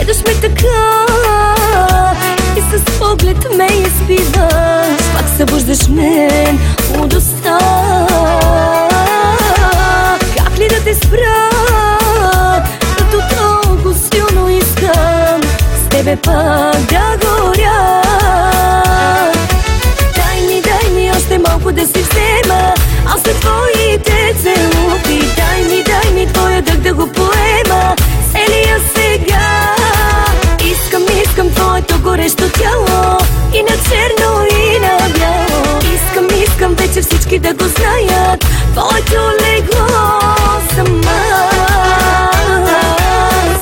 гледаш ме така и с поглед ме изпиваш. Пак събуждаш мен удостта. Как ли да те спра, като толкова силно искам с тебе пак да горя. Дай ми още малко да си взема, аз за твоите целувки. Дай ми твоя дъх да го поема целия сега. Искам твоето горещо тяло, и на черно, и на бяло. Искам вече всички да го знаят, твоето легло съм аз.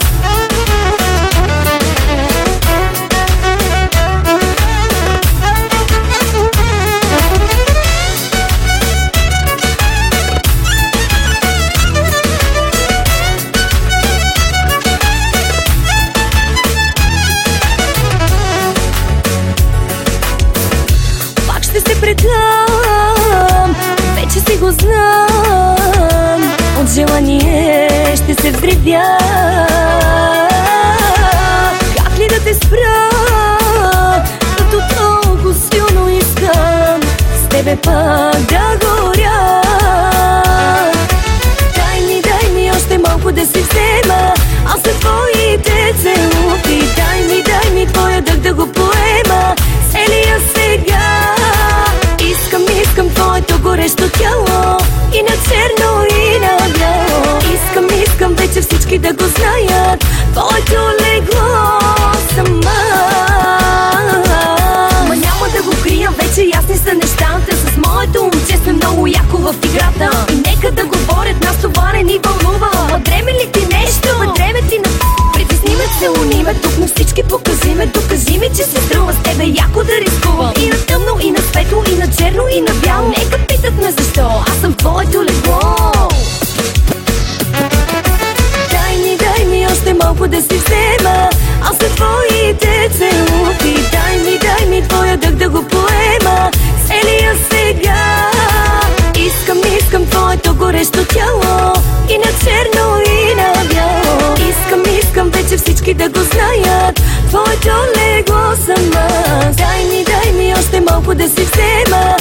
Ще се предам, вече си го знам. От желание ще се взривя. Как ли да те спра, като толкова силно искам с тебе пак да горя. Дай ми още малко да си взема, аз за твоите целувки. Дай ми твоя дъх да го поема целия сега. Искам твоето горещо тяло, и на черно, и на бяло. Искам вече всички да го знаят, твоето легло съм аз. Ма няма да го крия, вече ясни са нещата. С моето момче сме много яко в играта. И нека да говорят, нас това не ни вълнува. Ма дреме ли ти нещо? Ма дреме ти на притесни ме, целуни ме, тук на всички покажи ме. Докажи ми, че се струва с тебе яко да рискувам. И на тъмно, и на светло, и на черно, и на бяло. Нека питат ме защо, аз съм твоето легло. Дай ми още малко да си взема, аз за твоите целувки. Дай ми твоя дъх да го поема целия сега. Искам твоето горещо тяло, и на черно, и на бяло. Искам вече всички да го знаят, твоето легло съм аз. Дай ми още малко да си взема,